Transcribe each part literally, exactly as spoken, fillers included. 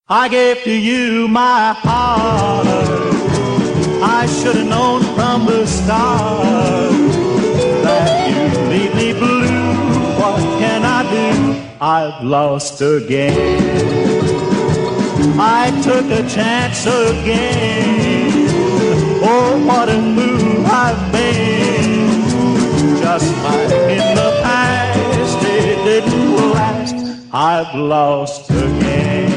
I gave to you my heart. I should have known from the start that you'd leave me blue. What can I do? I've lost again. I took a chance again. Oh, what a move I've made. Just like in the past, it didn't last. I've lost again.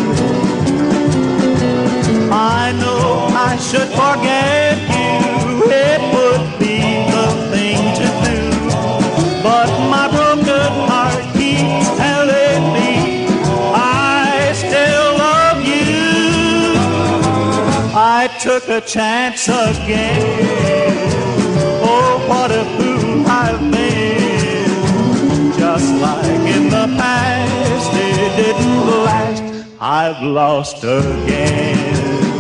I know I should forget you. It would be the thing to do. But my broken heart keeps telling me I still love you. I took a chance again. Oh, what a fool I've been. Just like in the past, it didn't last. I've lost again.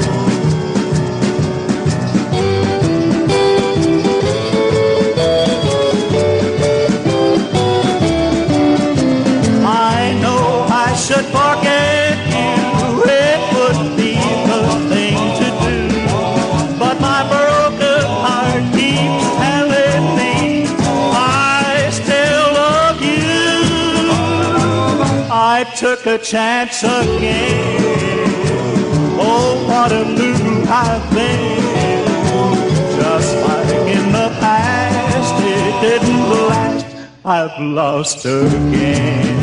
I know I should forget you. It would be the thing to do. But my broken heart keeps telling me I still love you. I took a chance again. Oh, what a fool I've been. Just like in the past, it didn't last. I've lost again.